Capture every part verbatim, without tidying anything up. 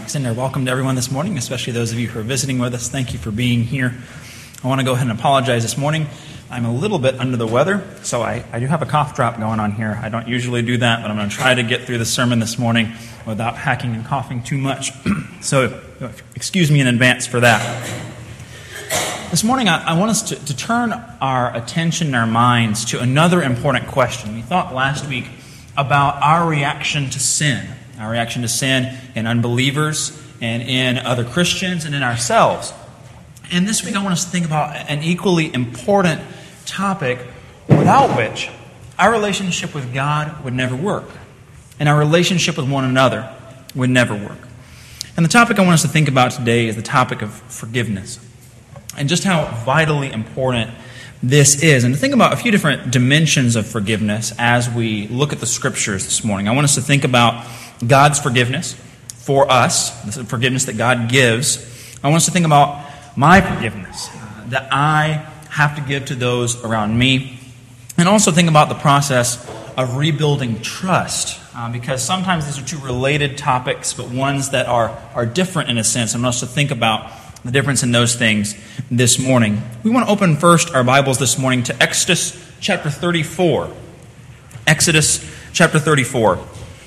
extend our welcome to everyone this morning, especially those of you who are visiting with us. Thank you for being here. I want to go ahead and apologize this morning. I'm a little bit under the weather, so I, I do have a cough drop going on here. I don't usually do that, but I'm going to try to get through the sermon this morning without hacking and coughing too much. So excuse me in advance for that. This morning, I, I want us to, to turn our attention and our minds to another important question. We thought last week about our reaction to sin, our reaction to sin in unbelievers and in other Christians and in ourselves. And this week, I want us to think about an equally important topic without which our relationship with God would never work, and our relationship with one another would never work. And the topic I want us to think about today is the topic of forgiveness, and just how vitally important this is. And to think about a few different dimensions of forgiveness as we look at the Scriptures this morning. I want us to think about God's forgiveness for us, the forgiveness that God gives. I want us to think about my forgiveness uh, that I have to give to those around me. And also think about the process of rebuilding trust, uh, because sometimes these are two related topics, but ones that are, are different in a sense. I want us to think about the difference in those things this morning. We want to open first our Bibles this morning to Exodus chapter thirty-four. Exodus chapter thirty-four.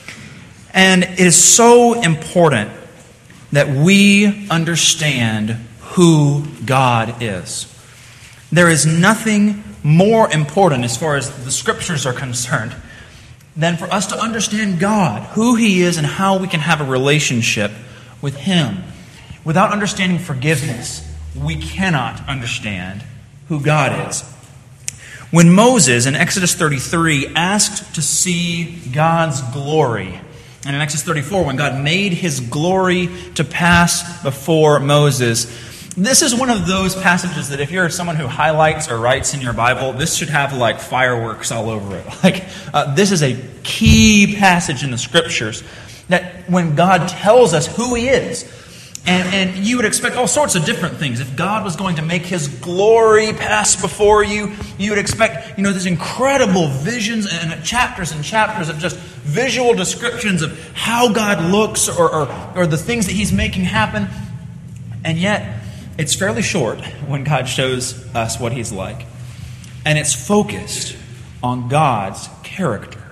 And it is so important that we understand who God is. There is nothing more important as far as the Scriptures are concerned than for us to understand God, who He is, and how we can have a relationship with Him. Without understanding forgiveness, we cannot understand who God is. When Moses in Exodus thirty-three asked to see God's glory, and in Exodus thirty-four, when God made His glory to pass before Moses, this is one of those passages that if you're someone who highlights or writes in your Bible, this should have like fireworks all over it. Like uh, this is a key passage in the Scriptures that when God tells us who He is, And, and you would expect all sorts of different things. If God was going to make His glory pass before you, you would expect, you know, these incredible visions and chapters and chapters of just visual descriptions of how God looks or, or, or the things that He's making happen. And yet, it's fairly short when God shows us what He's like. And it's focused on God's character,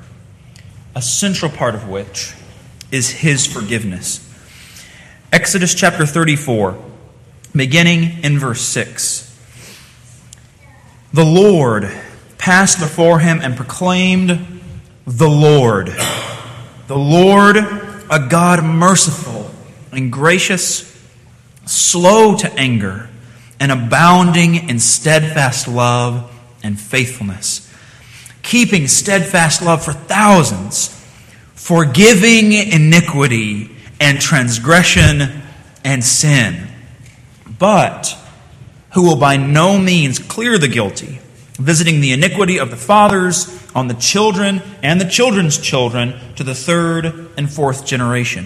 a central part of which is His forgiveness. Exodus chapter thirty-four, beginning in verse six. The Lord passed before him and proclaimed, "The Lord, the Lord, a God merciful and gracious, slow to anger, and abounding in steadfast love and faithfulness, keeping steadfast love for thousands, forgiving iniquity and transgression and sin, but who will by no means clear the guilty, visiting the iniquity of the fathers on the children and the children's children to the third and fourth generation."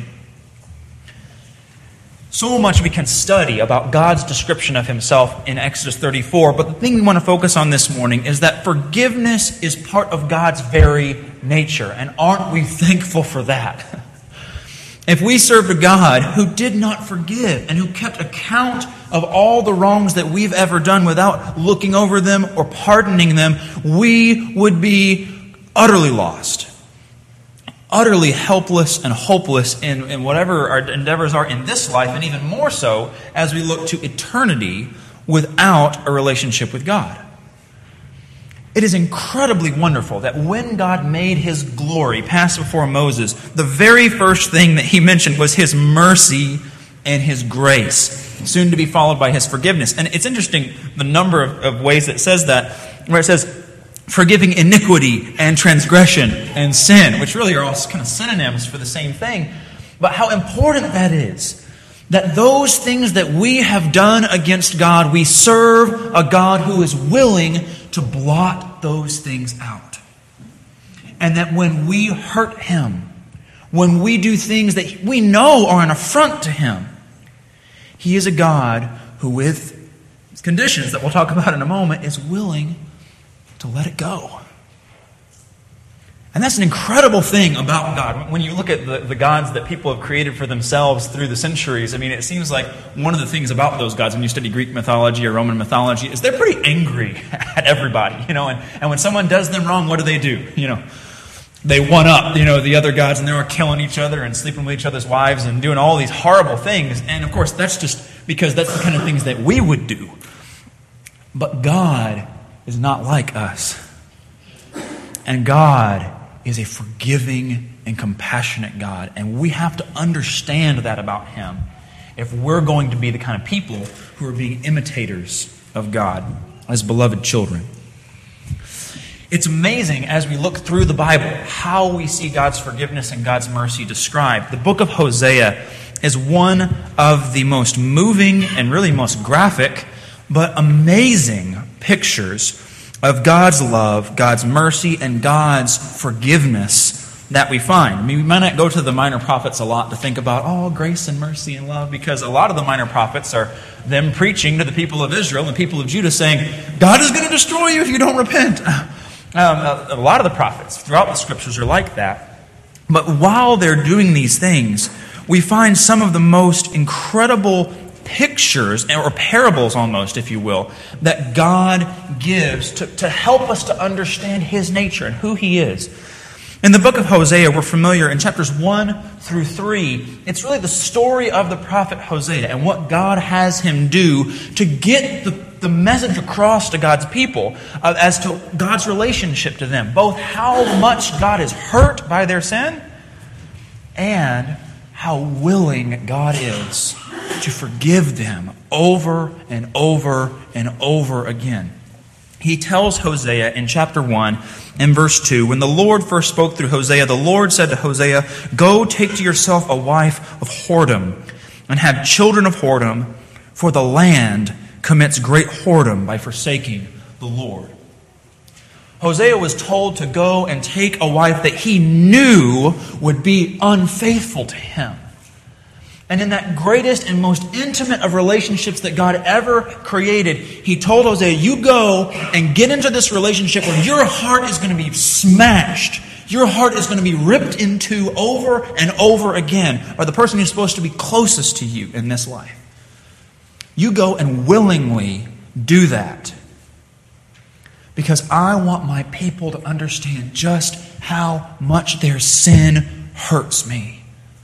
So much we can study about God's description of Himself in Exodus thirty-four, but the thing we want to focus on this morning is that forgiveness is part of God's very nature, and aren't we thankful for that? If we served a God who did not forgive and who kept account of all the wrongs that we've ever done without looking over them or pardoning them, we would be utterly lost, utterly helpless and hopeless in, in whatever our endeavors are in this life, and even more so as we look to eternity without a relationship with God. It is incredibly wonderful that when God made His glory pass before Moses, the very first thing that He mentioned was His mercy and His grace, soon to be followed by His forgiveness. And it's interesting the number of, of ways that it says that, where it says, forgiving iniquity and transgression and sin, which really are all kind of synonyms for the same thing. But how important that is, that those things that we have done against God, we serve a God who is willing to blot those things out. And that when we hurt Him, when we do things that we know are an affront to Him, He is a God who, with conditions that we'll talk about in a moment, is willing to let it go. And that's an incredible thing about God. When you look at the, the gods that people have created for themselves through the centuries, I mean, it seems like one of the things about those gods, when you study Greek mythology or Roman mythology, is they're pretty angry at everybody, you know, and, and when someone does them wrong, what do they do? You know, they one up, you know, the other gods, and they're killing each other and sleeping with each other's wives and doing all these horrible things. And of course, that's just because that's the kind of things that we would do. But God is not like us. And God is a forgiving and compassionate God. And we have to understand that about Him if we're going to be the kind of people who are being imitators of God as beloved children. It's amazing as we look through the Bible how we see God's forgiveness and God's mercy described. The book of Hosea is one of the most moving and really most graphic but amazing pictures of God's love, God's mercy, and God's forgiveness that we find. I mean, we might not go to the minor prophets a lot to think about, oh, grace and mercy and love, because a lot of the minor prophets are them preaching to the people of Israel and the people of Judah saying, God is going to destroy you if you don't repent. Um, a, a lot of the prophets throughout the scriptures are like that. But while they're doing these things, we find some of the most incredible pictures, or parables almost, if you will, that God gives to, to help us to understand His nature and who He is. In the book of Hosea, we're familiar in chapters one through three, it's really the story of the prophet Hosea and what God has him do to get the, the message across to God's people uh, as to God's relationship to them. Both how much God is hurt by their sin and how willing God is to forgive them over and over and over again. He tells Hosea in chapter one and verse two, when the Lord first spoke through Hosea, the Lord said to Hosea, go take to yourself a wife of whoredom and have children of whoredom, for the land commits great whoredom by forsaking the Lord. Hosea was told to go and take a wife that he knew would be unfaithful to him. And in that greatest and most intimate of relationships that God ever created, He told Hosea, you go and get into this relationship where your heart is going to be smashed. Your heart is going to be ripped into over and over again by the person who's supposed to be closest to you in this life. You go and willingly do that. Because I want my people to understand just how much their sin hurts me.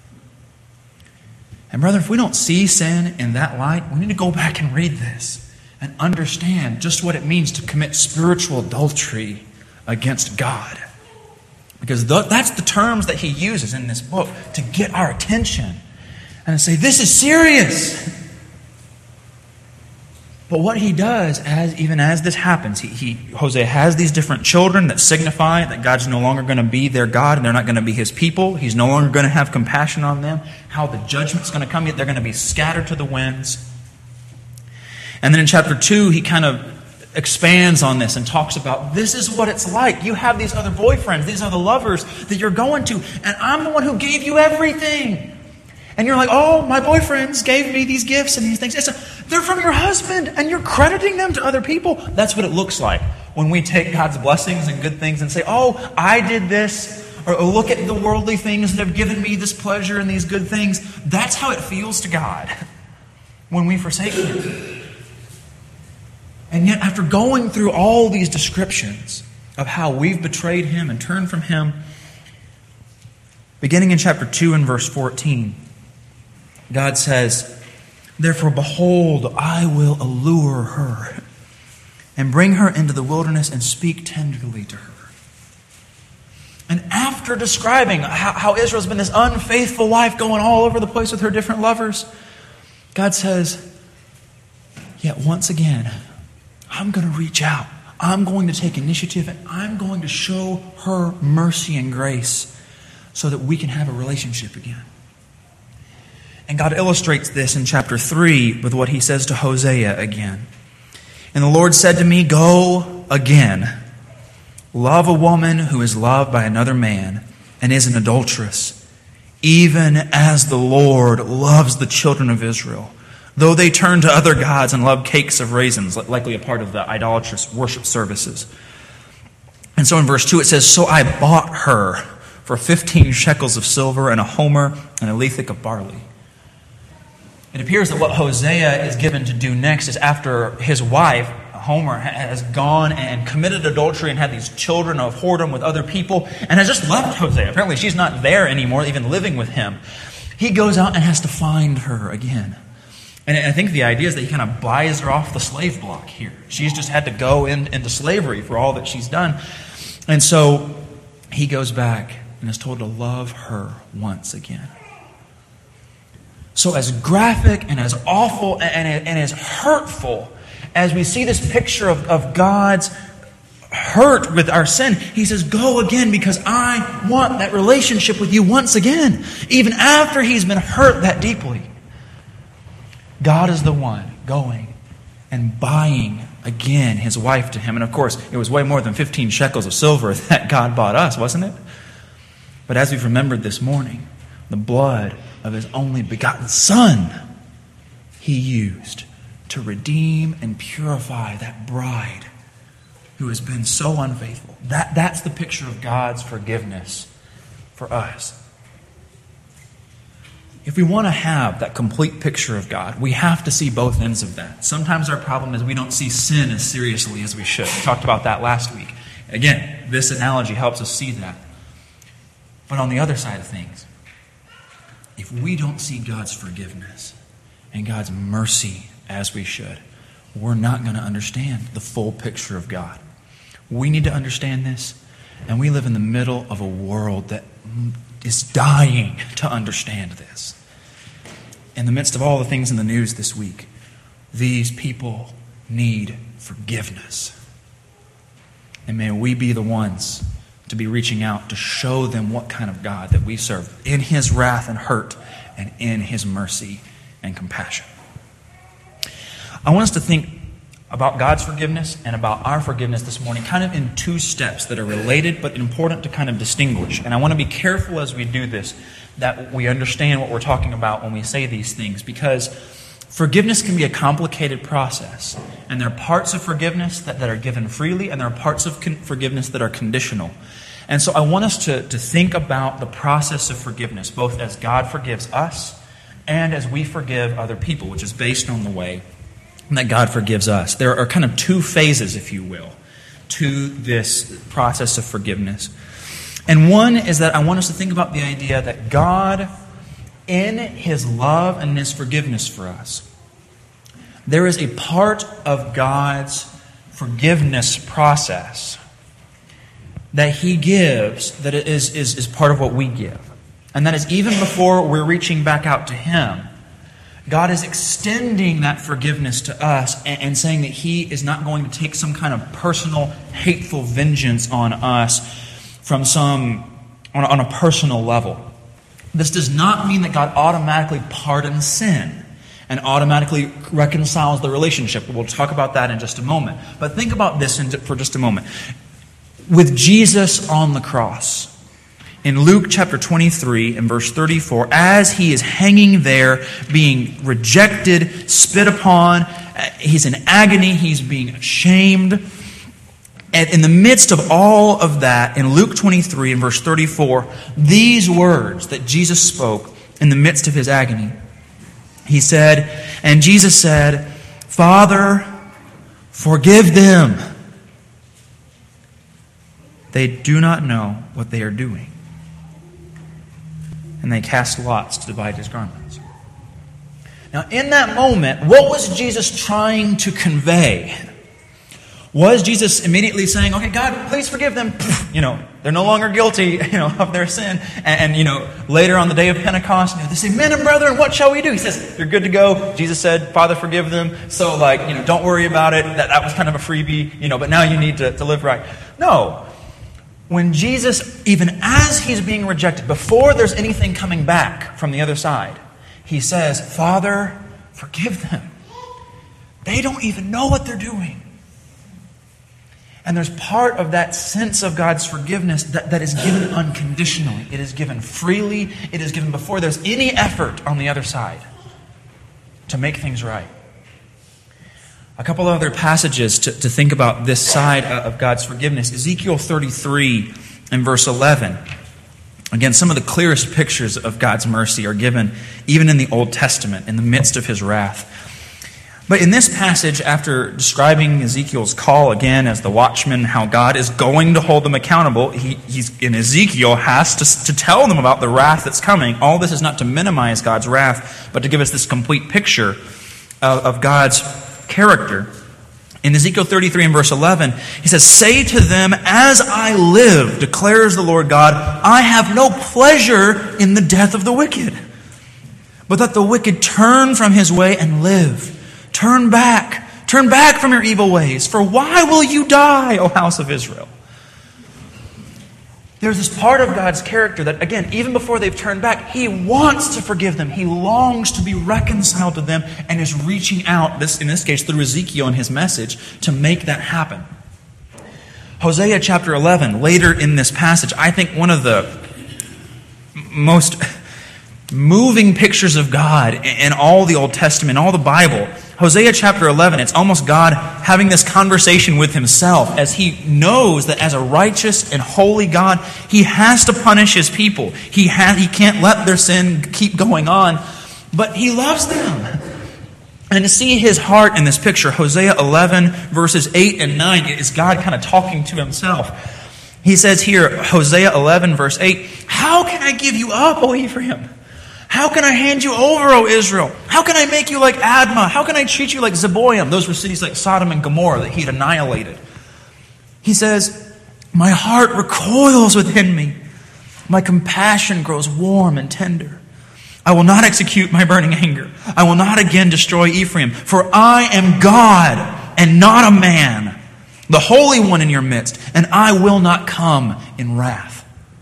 And brother, if we don't see sin in that light, we need to go back and read this and understand just what it means to commit spiritual adultery against God. Because that's the terms that He uses in this book to get our attention and to say, this is serious. But what He does, as even as this happens, he, he Hosea has these different children that signify that God's no longer going to be their God and they're not going to be His people. He's no longer going to have compassion on them. How the judgment's going to come, they're going to be scattered to the winds. And then in chapter two, he kind of expands on this and talks about this is what it's like. You have these other boyfriends, these are the lovers that you're going to, and I'm the one who gave you everything. And you're like, oh, my boyfriends gave me these gifts and these things. It's a, they're from your husband, and you're crediting them to other people. That's what it looks like when we take God's blessings and good things and say, oh, I did this. Or, or look at the worldly things that have given me this pleasure and these good things. That's how it feels to God when we forsake Him. And yet, after going through all these descriptions of how we've betrayed Him and turned from Him, beginning in chapter two and verse fourteen, God says, therefore, behold, I will allure her and bring her into the wilderness and speak tenderly to her. And after describing how, how Israel's been this unfaithful wife going all over the place with her different lovers, God says, yet once again, I'm going to reach out. I'm going to take initiative and I'm going to show her mercy and grace so that we can have a relationship again. And God illustrates this in chapter three with what He says to Hosea again. And the Lord said to me, go again. Love a woman who is loved by another man and is an adulteress, even as the Lord loves the children of Israel, though they turn to other gods and love cakes of raisins, likely a part of the idolatrous worship services. And so in verse two it says, "So I bought her for fifteen shekels of silver and a homer and a lethek of barley." It appears that what Hosea is given to do next is, after his wife, Homer, has gone and committed adultery and had these children of whoredom with other people and has just left Hosea. Apparently she's not there anymore, even living with him. He goes out and has to find her again. And I think the idea is that he kind of buys her off the slave block here. She's just had to go in, into slavery for all that she's done. And so he goes back and is told to love her once again. So as graphic and as awful and, and as hurtful as we see this picture of, of God's hurt with our sin, he says, go again because I want that relationship with you once again. Even after he's been hurt that deeply, God is the one going and buying again his wife to him. And of course, it was way more than fifteen shekels of silver that God bought us, wasn't it? But as we've remembered this morning, the blood of his only begotten Son he used to redeem and purify that bride who has been so unfaithful. That, that's the picture of God's forgiveness for us. If we want to have that complete picture of God, we have to see both ends of that. Sometimes our problem is we don't see sin as seriously as we should. We talked about that last week. Again, this analogy helps us see that. But on the other side of things, if we don't see God's forgiveness and God's mercy as we should, we're not going to understand the full picture of God. We need to understand this, and we live in the middle of a world that is dying to understand this. In the midst of all the things in the news this week, these people need forgiveness. And may we be the ones to be reaching out to show them what kind of God that we serve in his wrath and hurt and in his mercy and compassion. I want us to think about God's forgiveness and about our forgiveness this morning kind of in two steps that are related but important to kind of distinguish. And I want to be careful as we do this that we understand what we're talking about when we say these things, because forgiveness can be a complicated process. And there are parts of forgiveness that, that are given freely, and there are parts of con- forgiveness that are conditional. And so I want us to, to think about the process of forgiveness, both as God forgives us and as we forgive other people, which is based on the way that God forgives us. There are kind of two phases, if you will, to this process of forgiveness. And one is that I want us to think about the idea that God, in his love and his forgiveness for us, there is a part of God's forgiveness process that he gives that is, is, is part of what we give. And that is even before we're reaching back out to him, God is extending that forgiveness to us and, and saying that he is not going to take some kind of personal, hateful vengeance on us from some, on, on a personal level. This does not mean that God automatically pardons sin and automatically reconciles the relationship. We'll talk about that in just a moment. But think about this in, for just a moment. With Jesus on the cross, in Luke chapter twenty-three and verse thirty-four, as he is hanging there, being rejected, spit upon, he's in agony, he's being ashamed. And in the midst of all of that, in Luke twenty-three and verse thirty-four, these words that Jesus spoke in the midst of his agony, he said, and Jesus said, "Father, forgive them. They do not know what they are doing." And they cast lots to divide his garments. Now, in that moment, what was Jesus trying to convey? Was Jesus immediately saying, "Okay, God, please forgive them. You know, they're no longer guilty, you know, of their sin." And, and you know, later on the day of Pentecost, you know, they say, "Men and brethren, what shall we do?" He says, "You're good to go." Jesus said, "Father, forgive them." So, like, you know, don't worry about it. That, that was kind of a freebie, you know, but now you need to, to live right. No. When Jesus, even as he's being rejected, before there's anything coming back from the other side, he says, "Father, forgive them. They don't even know what they're doing." And there's part of that sense of God's forgiveness that, that is given unconditionally. It is given freely. It is given before there's any effort on the other side to make things right. A couple of other passages to, to think about this side of God's forgiveness. Ezekiel thirty-three and verse eleven. Again, some of the clearest pictures of God's mercy are given even in the Old Testament, in the midst of his wrath. But in this passage, after describing Ezekiel's call again as the watchman, how God is going to hold them accountable, he, he's in Ezekiel has to, to tell them about the wrath that's coming. All this is not to minimize God's wrath, but to give us this complete picture of, of God's character. In Ezekiel thirty-three and verse eleven, he says, "Say to them, as I live, declares the Lord God, I have no pleasure in the death of the wicked, but that the wicked turn from his way and live. Turn back, turn back from your evil ways, for why will you die, O house of Israel?" There's this part of God's character that, again, even before they've turned back, he wants to forgive them. He longs to be reconciled to them and is reaching out, this in this case through Ezekiel and his message, to make that happen. Hosea chapter eleven, later in this passage, I think one of the most moving pictures of God in all the Old Testament, all the Bible. Hosea chapter eleven, it's almost God having this conversation with himself as he knows that as a righteous and holy God, he has to punish his people. He ha- he can't let their sin keep going on, but he loves them. And to see his heart in this picture, Hosea eleven verses eight and nine, is God kind of talking to himself. He says here, Hosea eleven verse eight, "How can I give you up, O Ephraim? How can I hand you over, O Israel? How can I make you like Admah? How can I treat you like Zeboim?" Those were cities like Sodom and Gomorrah that he'd annihilated. He says, "My heart recoils within me. My compassion grows warm and tender. I will not execute my burning anger. I will not again destroy Ephraim. For I am God and not a man, the Holy One in your midst, and I will not come in wrath."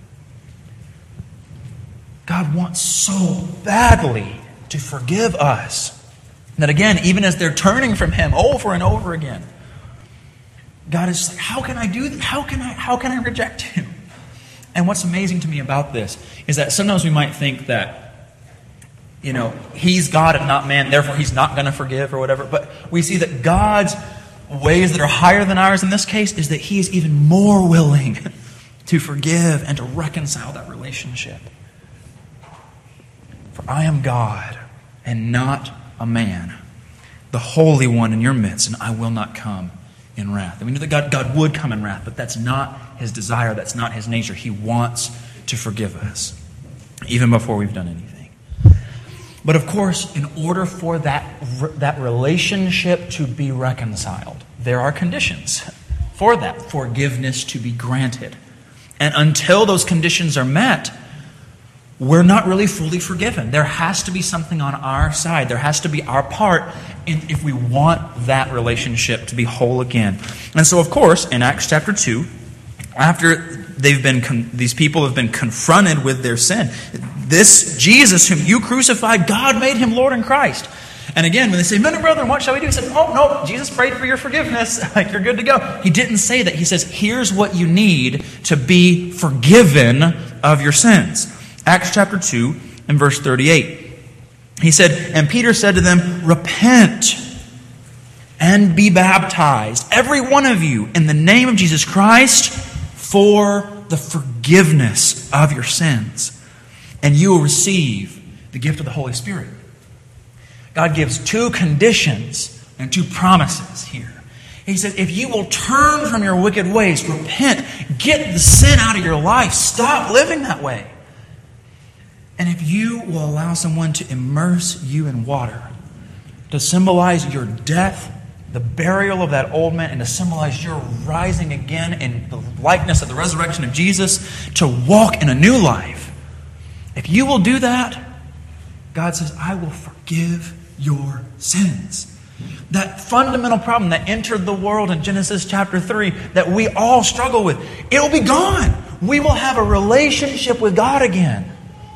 God wants so badly to forgive us that, again, even as they're turning from him over and over again, God is like, how can I do that? How can I, how can I reject him? And what's amazing to me about this is that sometimes we might think that, you know, he's God and not man, therefore he's not going to forgive or whatever. But we see that God's ways that are higher than ours in this case is that he is even more willing to forgive and to reconcile that relationship. "For I am God and not a man, the Holy One in your midst, and I will not come in wrath." And we know that God, God would come in wrath, but that's not his desire. That's not his nature. He wants to forgive us, even before we've done anything. But of course, in order for that, that relationship to be reconciled, there are conditions for that forgiveness to be granted. And until those conditions are met, we're not really fully forgiven. There has to be something on our side. There has to be our part in, if we want that relationship to be whole again. And so, of course, in Acts chapter two, after they've been con- these people have been confronted with their sin, this Jesus whom you crucified, God made him Lord and Christ. And again, when they say, "Men and brethren, what shall we do?" He said, "Oh, no, Jesus prayed for your forgiveness. Like, you're good to go." He didn't say that. He says, here's what you need to be forgiven of your sins. Acts chapter two and verse thirty-eight. He said, "And Peter said to them, repent and be baptized, every one of you, in the name of Jesus Christ, for the forgiveness of your sins. And you will receive the gift of the Holy Spirit." God gives two conditions and two promises here. He said, if you will turn from your wicked ways, repent, get the sin out of your life, stop living that way. And if you will allow someone to immerse you in water, to symbolize your death, the burial of that old man, and to symbolize your rising again in the likeness of the resurrection of Jesus, to walk in a new life, if you will do that, God says, I will forgive your sins. That fundamental problem that entered the world in Genesis chapter three that we all struggle with, it will be gone. We will have a relationship with God again.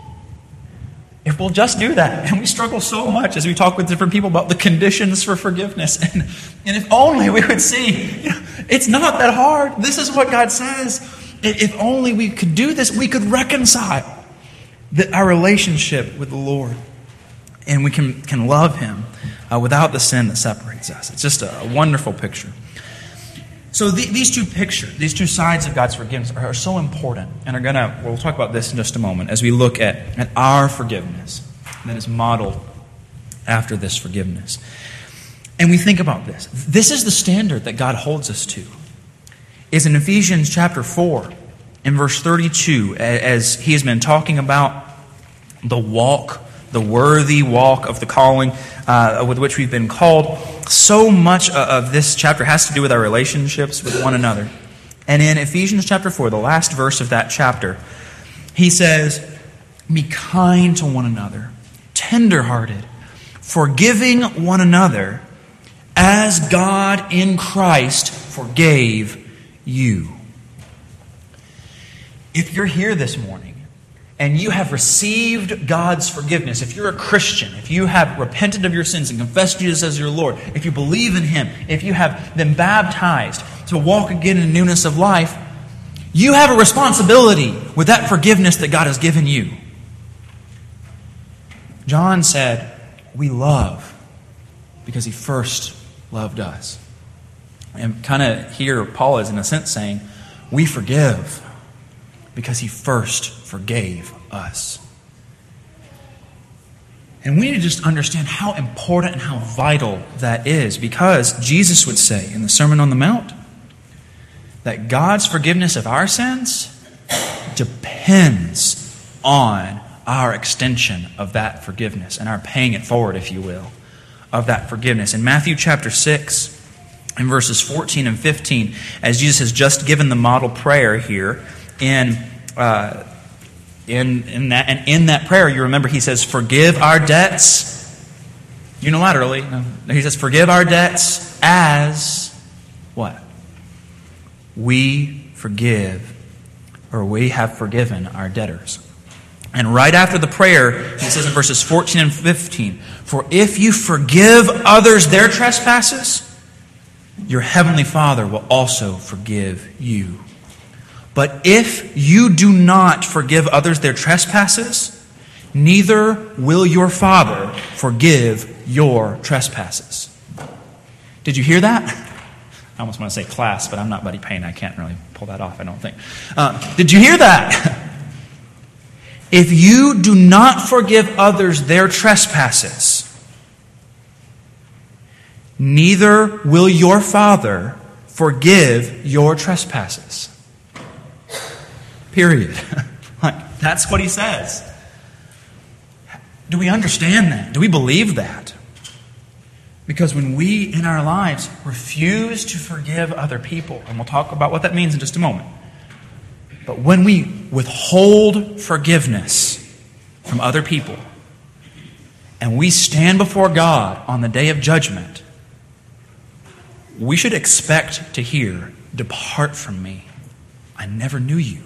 If we'll just do that. And we struggle so much as we talk with different people about the conditions for forgiveness. And, and if only we would see, you know, it's not that hard. This is what God says. If only we could do this, we could reconcile the, our relationship with the Lord. and we can, can love him uh, without the sin that separates us. It's just a, a wonderful picture. So the, these two pictures, these two sides of God's forgiveness are, are so important, and are gonna. We'll talk about this in just a moment as we look at, at our forgiveness that is modeled after this forgiveness. And we think about this. This is the standard that God holds us to. Is in Ephesians chapter four, in verse thirty-two, as he has been talking about the walk, the worthy walk of the calling uh, with which we've been called. So much of this chapter has to do with our relationships with one another. And in Ephesians chapter four, the last verse of that chapter, he says, "Be kind to one another, tender-hearted, forgiving one another, as God in Christ forgave you." If you're here this morning and you have received God's forgiveness, if you're a Christian, if you have repented of your sins and confessed Jesus as your Lord, if you believe in him, if you have been baptized to walk again in newness of life, you have a responsibility with that forgiveness that God has given you. John said, we love because he first loved us. And kind of here, Paul is in a sense saying, we forgive because he first forgave us. And we need to just understand how important and how vital that is, because Jesus would say in the Sermon on the Mount that God's forgiveness of our sins depends on our extension of that forgiveness and our paying it forward, if you will, of that forgiveness. In Matthew chapter six, in verses fourteen and fifteen, as Jesus has just given the model prayer here, in uh, in in that and in that prayer, you remember he says, "Forgive our debts." Unilaterally, no, he says, "Forgive our debts as what? We forgive, or we have forgiven our debtors." And right after the prayer, he says in verses fourteen and fifteen, "For if you forgive others their trespasses, your heavenly Father will also forgive you. But if you do not forgive others their trespasses, neither will your Father forgive your trespasses." Did you hear that? I almost want to say class, but I'm not Buddy Payne. I can't really pull that off, I don't think. Uh, did you hear that? If you do not forgive others their trespasses, neither will your Father forgive your trespasses. Period. Like, that's what he says. Do we understand that? Do we believe that? Because when we, in our lives, refuse to forgive other people, and we'll talk about what that means in just a moment, but when we withhold forgiveness from other people, and we stand before God on the day of judgment, we should expect to hear, "Depart from me, I never knew you."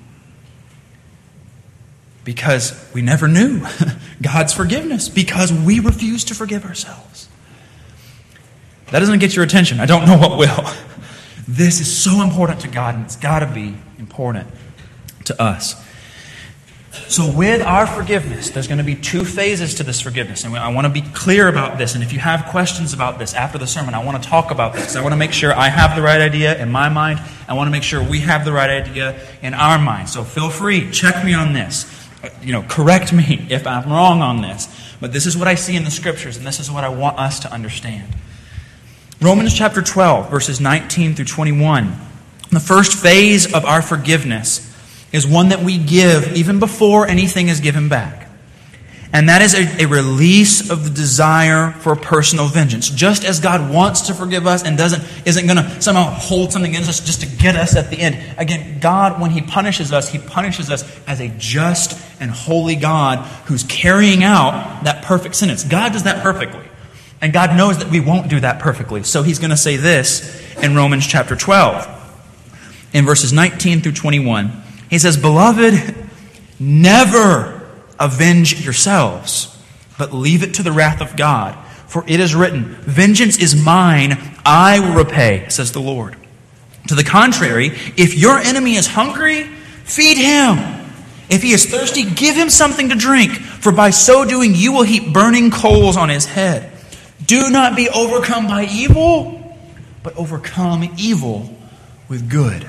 Because we never knew God's forgiveness, because we refuse to forgive ourselves. That doesn't get your attention. I don't know what will. This is so important to God, and it's got to be important to us. So with our forgiveness, there's going to be two phases to this forgiveness. And I want to be clear about this. And if you have questions about this after the sermon, I want to talk about this. I want to make sure I have the right idea in my mind. I want to make sure we have the right idea in our mind. So feel free, check me on this. You know, correct me if I'm wrong on this. But this is what I see in the Scriptures, and this is what I want us to understand. Romans chapter twelve, verses nineteen through twenty-one. The first phase of our forgiveness is one that we give even before anything is given back. And that is a, a release of the desire for personal vengeance. Just as God wants to forgive us and doesn't isn't going to somehow hold something against us just to get us at the end. Again, God, when He punishes us, He punishes us as a just and holy God who's carrying out that perfect sentence. God does that perfectly. And God knows that we won't do that perfectly. So He's going to say this in Romans chapter twelve. In verses nineteen through twenty-one. He says, "Beloved, never avenge yourselves, but leave it to the wrath of God. For it is written, 'Vengeance is mine, I will repay,' says the Lord. To the contrary, if your enemy is hungry, feed him. If he is thirsty, give him something to drink, for by so doing you will heap burning coals on his head. Do not be overcome by evil, but overcome evil with good.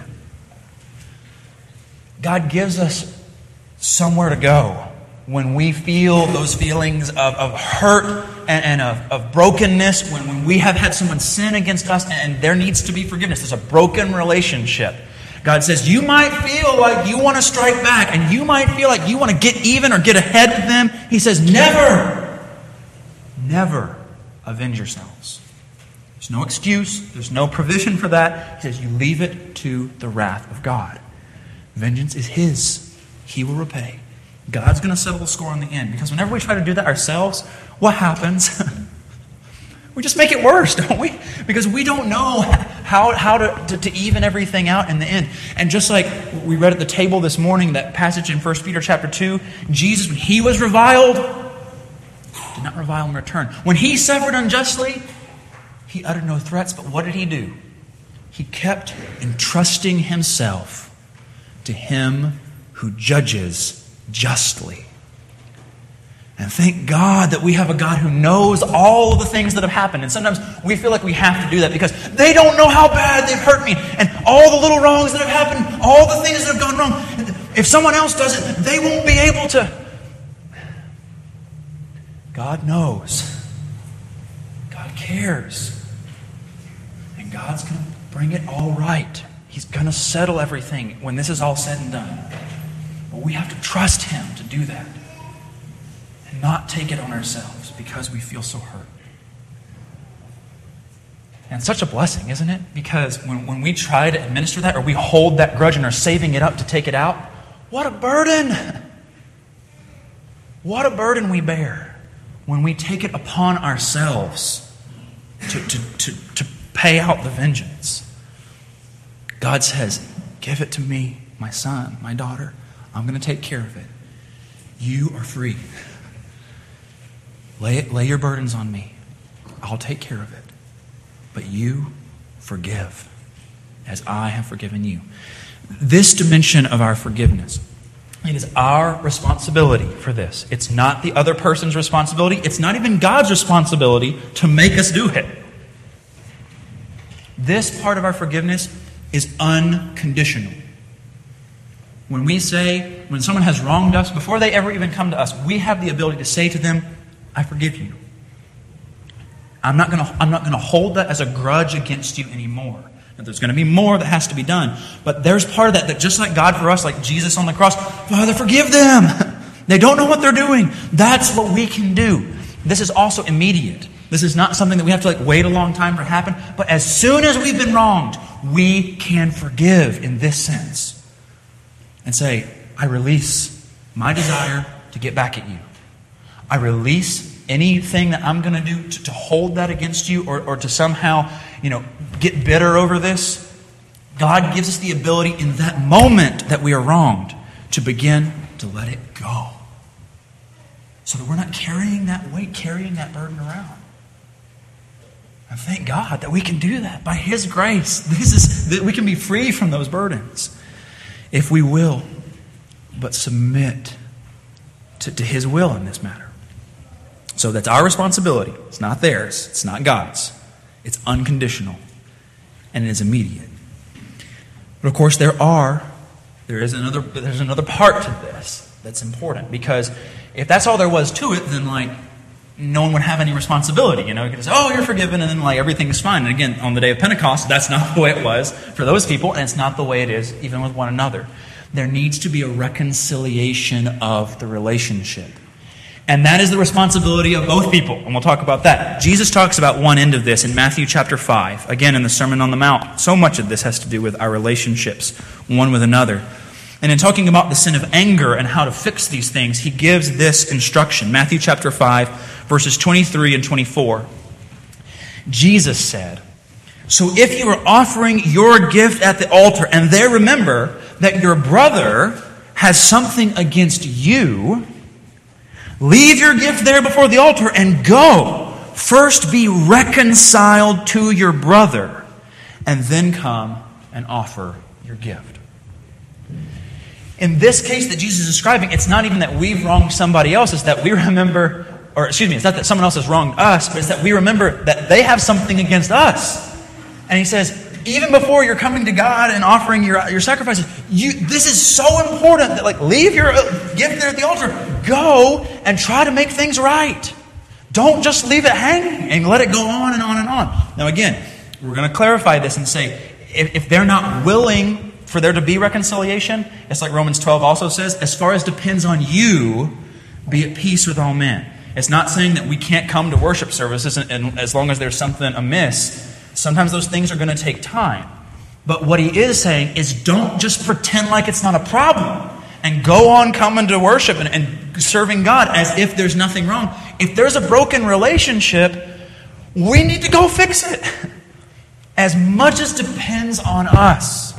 God gives us somewhere to go when we feel those feelings of, of hurt and, and of, of brokenness, when, when we have had someone sin against us and there needs to be forgiveness. There's a broken relationship. God says, you might feel like you want to strike back and you might feel like you want to get even or get ahead with them. He says, never, never avenge yourselves. There's no excuse. There's no provision for that. He says, you leave it to the wrath of God. Vengeance is His. He will repay. God's going to settle the score in the end. Because whenever we try to do that ourselves, what happens? We just make it worse, don't we? Because we don't know how, how to, to, to even everything out in the end. And just like we read at the table this morning, that passage in First Peter chapter two, Jesus, when He was reviled, did not revile in return. When He suffered unjustly, He uttered no threats, but what did He do? He kept entrusting Himself to Him who judges justly. And thank God that we have a God who knows all of the things that have happened. And sometimes we feel like we have to do that because they don't know how bad they've hurt me. And all the little wrongs that have happened, all the things that have gone wrong. If someone else does it, they won't be able to. God knows. God cares. And God's going to bring it all right. He's going to settle everything when this is all said and done. But we have to trust Him to do that. And not take it on ourselves because we feel so hurt. And it's such a blessing, isn't it? Because when, when we try to administer that or we hold that grudge and are saving it up to take it out, what a burden! What a burden we bear when we take it upon ourselves to, to, to, to pay out the vengeance. God says, give it to me, my son, my daughter. I'm going to take care of it. You are free. Lay it, lay your burdens on me. I'll take care of it. But you forgive as I have forgiven you. This dimension of our forgiveness, it is our responsibility for this. It's not the other person's responsibility. It's not even God's responsibility to make us do it. This part of our forgiveness is unconditional. When we say, when someone has wronged us, before they ever even come to us, we have the ability to say to them, I forgive you. I'm not going to I'm not going to hold that as a grudge against you anymore. Now, there's going to be more that has to be done. But there's part of that that just like God for us, like Jesus on the cross, Father, forgive them. They don't know what they're doing. That's what we can do. This is also immediate. This is not something that we have to like wait a long time for to happen. But as soon as we've been wronged, we can forgive in this sense. And say, I release my desire to get back at you. I release anything that I'm going to do to, to hold that against you or, or to somehow, you know, get bitter over this. God gives us the ability in that moment that we are wronged to begin to let it go. So that we're not carrying that weight, carrying that burden around. And thank God that we can do that by His grace. This is that we can be free from those burdens if we will, but submit to, to His will in this matter. So that's our responsibility. It's not theirs. It's not God's. It's unconditional. And it is immediate. But of course there are, there is another, there's another part to this that's important. Because if that's all there was to it, then like no one would have any responsibility. You know, you could say, oh, you're forgiven, and then like everything's fine. And again, on the day of Pentecost, that's not the way it was for those people, and it's not the way it is even with one another. There needs to be a reconciliation of the relationship. And that is the responsibility of both people. And we'll talk about that. Jesus talks about one end of this in Matthew chapter five. Again, in the Sermon on the Mount. So much of this has to do with our relationships, one with another. And in talking about the sin of anger and how to fix these things, He gives this instruction. Matthew chapter five, verses twenty-three and twenty-four. Jesus said, so if you are offering your gift at the altar, and there remember that your brother has something against you, leave your gift there before the altar and go. First be reconciled to your brother, and then come and offer your gift. In this case that Jesus is describing, it's not even that we've wronged somebody else, it's that we remember, or excuse me, it's not that someone else has wronged us, but it's that we remember that they have something against us. And he says, even before you're coming to God and offering your, your sacrifices, you, this is so important that like leave your gift there at the altar. Go and try to make things right. Don't just leave it hanging and let it go on and on and on. Now again, we're going to clarify this and say, if, if they're not willing for there to be reconciliation, it's like Romans twelve also says, as far as depends on you, be at peace with all men. It's not saying that we can't come to worship services and, and as long as there's something amiss. Sometimes those things are going to take time. But what he is saying is don't just pretend like it's not a problem and go on coming to worship and, and serving God as if there's nothing wrong. If there's a broken relationship, we need to go fix it. As much as depends on us.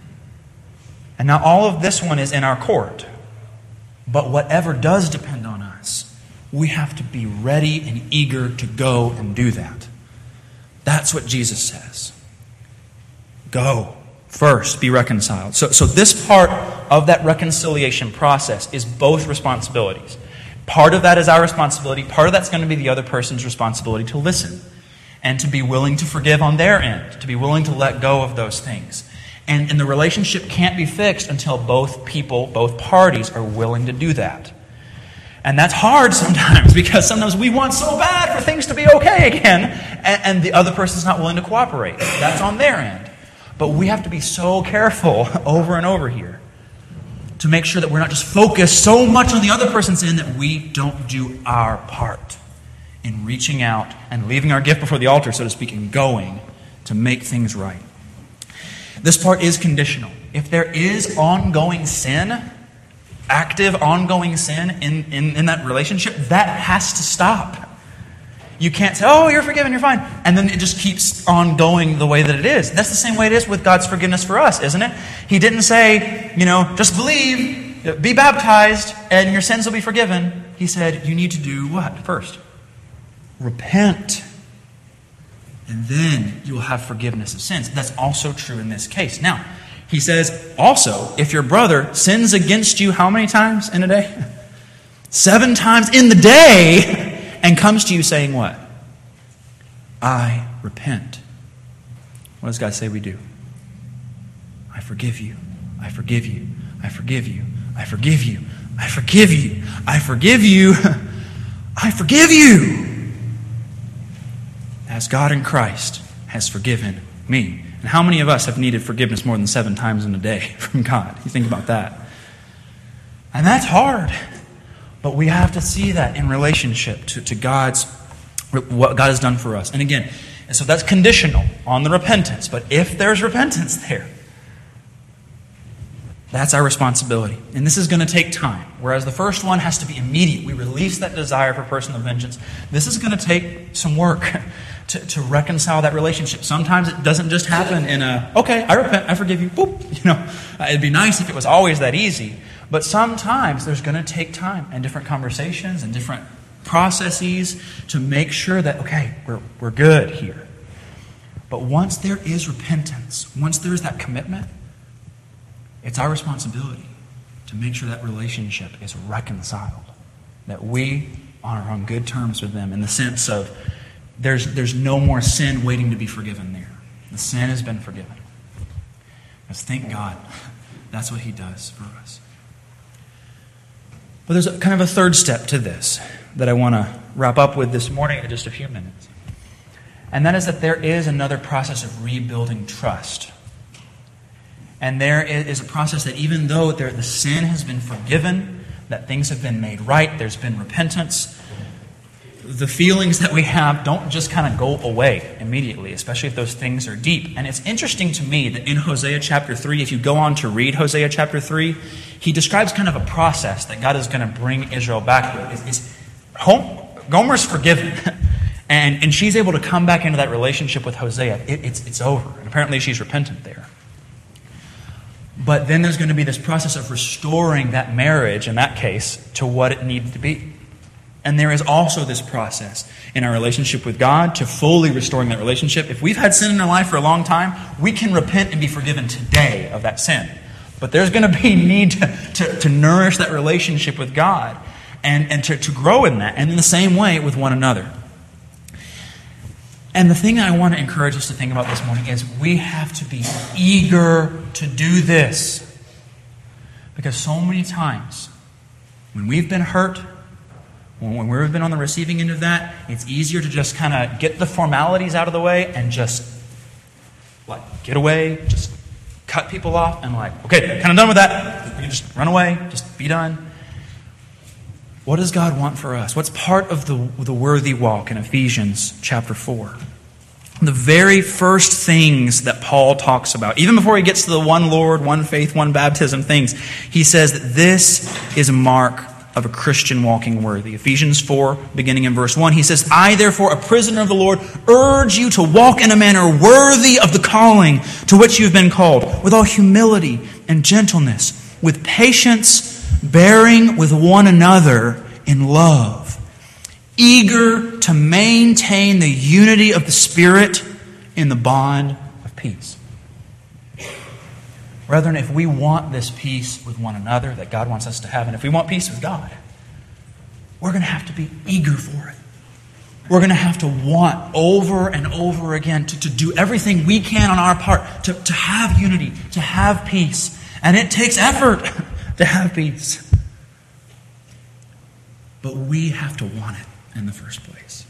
And now all of this one is in our court. But whatever does depend on us, we have to be ready and eager to go and do that. That's what Jesus says. Go first, be reconciled. So, so this part of that reconciliation process is both responsibilities. Part of that is our responsibility. Part of that's going to be the other person's responsibility to listen and to be willing to forgive on their end, to be willing to let go of those things. And, and the relationship can't be fixed until both people, both parties are willing to do that. And that's hard sometimes because sometimes we want so bad for things to be okay again and, and the other person's not willing to cooperate. That's on their end. But we have to be so careful over and over here to make sure that we're not just focused so much on the other person's end that we don't do our part in reaching out and leaving our gift before the altar, so to speak, and going to make things right. This part is conditional. If there is ongoing sin, active, ongoing sin in, in, in that relationship, that has to stop. You can't say, oh, you're forgiven, you're fine. And then it just keeps on going the way that it is. That's the same way it is with God's forgiveness for us, isn't it? He didn't say, you know, just believe, be baptized, and your sins will be forgiven. He said, you need to do what first? Repent. And then you will have forgiveness of sins. That's also true in this case. Now, he says, also, if your brother sins against you how many times in a day? Seven times in the day, and comes to you saying what? I repent. What does God say we do? I forgive you. I forgive you. I forgive you. I forgive you. I forgive you. I forgive you. I forgive you. As God in Christ has forgiven me. And how many of us have needed forgiveness more than seven times in a day from God? You think about that. And that's hard. But we have to see that in relationship to, to God's, what God has done for us. And again, and so that's conditional on the repentance. But if there's repentance there, that's our responsibility. And this is going to take time. Whereas the first one has to be immediate. We release that desire for personal vengeance. This is going to take some work to, to reconcile that relationship. Sometimes it doesn't just happen in a, okay, I repent, I forgive you, boop. You know, it'd be nice if it was always that easy. But sometimes there's going to take time and different conversations and different processes to make sure that, okay, we're, we're good here. But once there is repentance, once there is that commitment, it's our responsibility to make sure that relationship is reconciled. That we are on good terms with them in the sense of there's, there's no more sin waiting to be forgiven there. The sin has been forgiven. Because thank God, that's what He does for us. But there's a, kind of a third step to this that I want to wrap up with this morning in just a few minutes. And that is that there is another process of rebuilding trust. And there is a process that even though there, the sin has been forgiven, that things have been made right, there's been repentance, the feelings that we have don't just kind of go away immediately, especially if those things are deep. And it's interesting to me that in Hosea chapter three, if you go on to read Hosea chapter three, he describes kind of a process that God is going to bring Israel back to. It's, it's, Gomer's forgiven, and, and she's able to come back into that relationship with Hosea. It, it's, it's over. And apparently she's repentant there. But then there's going to be this process of restoring that marriage, in that case, to what it needed to be. And there is also this process in our relationship with God to fully restoring that relationship. If we've had sin in our life for a long time, we can repent and be forgiven today of that sin. But there's going to be need to, to, to nourish that relationship with God and, and to, to grow in that. And in the same way with one another. And the thing I want to encourage us to think about this morning is we have to be eager to do this. Because so many times, when we've been hurt, when we've been on the receiving end of that, it's easier to just kind of get the formalities out of the way and just like get away, just cut people off and like, okay, kind of done with that. We can just run away, just be done. What does God want for us? What's part of the, the worthy walk in Ephesians chapter four? The very first things that Paul talks about, even before he gets to the one Lord, one faith, one baptism things, he says that this is a mark of a Christian walking worthy. Ephesians four, beginning in verse one, he says, I, therefore, a prisoner of the Lord, urge you to walk in a manner worthy of the calling to which you've been called, with all humility and gentleness, with patience, bearing with one another in love, eager to maintain the unity of the Spirit in the bond of peace. Brethren, if we want this peace with one another that God wants us to have, and if we want peace with God, we're going to have to be eager for it. We're going to have to want over and over again to, to do everything we can on our part to, to have unity, to have peace. And it takes effort to have peace. But we have to want it in the first place.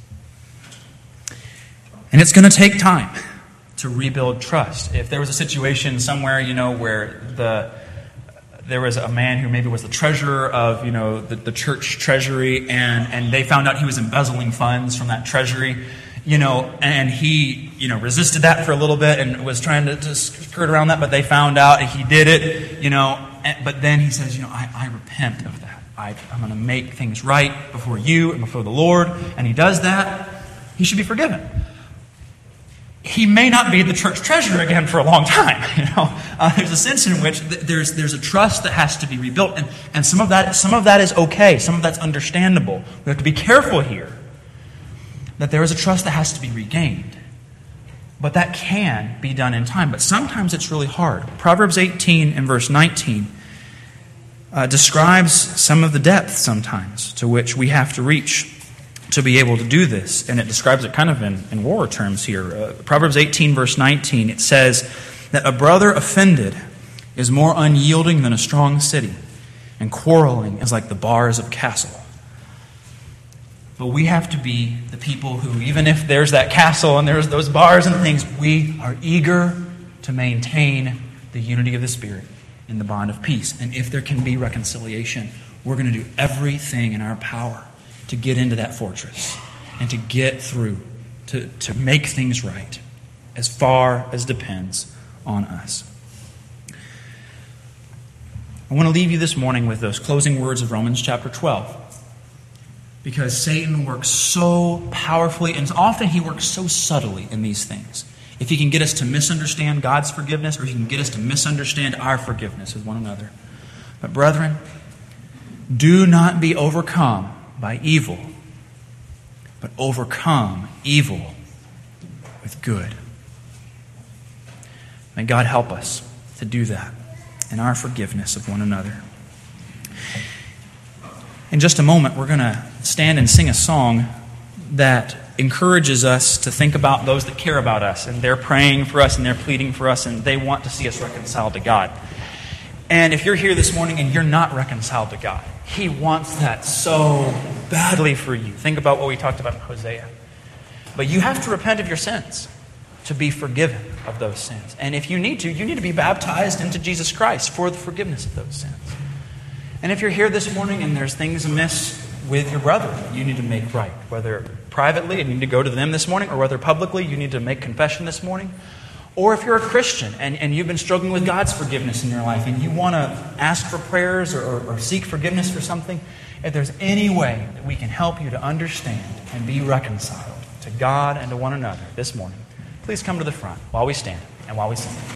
And it's going to take time to rebuild trust. If there was a situation somewhere, you know, where the there was a man who maybe was the treasurer of, you know, the, the church treasury, and, and they found out he was embezzling funds from that treasury, you know, and he, you know, resisted that for a little bit and was trying to, to skirt around that, but they found out he did it, you know, and, but then he says, you know, I, I repent of that. I, I'm going to make things right before you and before the Lord. And he does that. He should be forgiven. He may not be the church treasurer again for a long time. You know, uh, there's a sense in which th- there's there's a trust that has to be rebuilt, and and some of that some of that is okay. Some of that's understandable. We have to be careful here that there is a trust that has to be regained, but that can be done in time. But sometimes it's really hard. Proverbs eighteen and verse nineteen. Uh, describes some of the depth sometimes to which we have to reach to be able to do this. And it describes it kind of in, in war terms here. Uh, Proverbs eighteen verse nineteen, it says that a brother offended is more unyielding than a strong city, and quarreling is like the bars of a castle. But we have to be the people who, even if there's that castle and there's those bars and things, we are eager to maintain the unity of the Spirit in the bond of peace. And if there can be reconciliation, we're going to do everything in our power to get into that fortress and to get through, to, to make things right as far as depends on us. I want to leave you this morning with those closing words of Romans chapter twelve. Because Satan works so powerfully, and often he works so subtly in these things. If he can get us to misunderstand God's forgiveness, or he can get us to misunderstand our forgiveness with one another. But brethren, do not be overcome by evil, but overcome evil with good. May God help us to do that in our forgiveness of one another. In just a moment, we're going to stand and sing a song that encourages us to think about those that care about us, and they're praying for us and they're pleading for us, and they want to see us reconciled to God. And if you're here this morning and you're not reconciled to God, He wants that so badly for you. Think about what we talked about in Hosea. But you have to repent of your sins to be forgiven of those sins. And if you need to, you need to be baptized into Jesus Christ for the forgiveness of those sins. And if you're here this morning and there's things amiss with your brother you need to make right, whether privately and you need to go to them this morning, or whether publicly you need to make confession this morning, or if you're a Christian and, and you've been struggling with God's forgiveness in your life and you want to ask for prayers or, or, or seek forgiveness for something, if there's any way that we can help you to understand and be reconciled to God and to one another this morning, please come to the front while we stand and while we sing.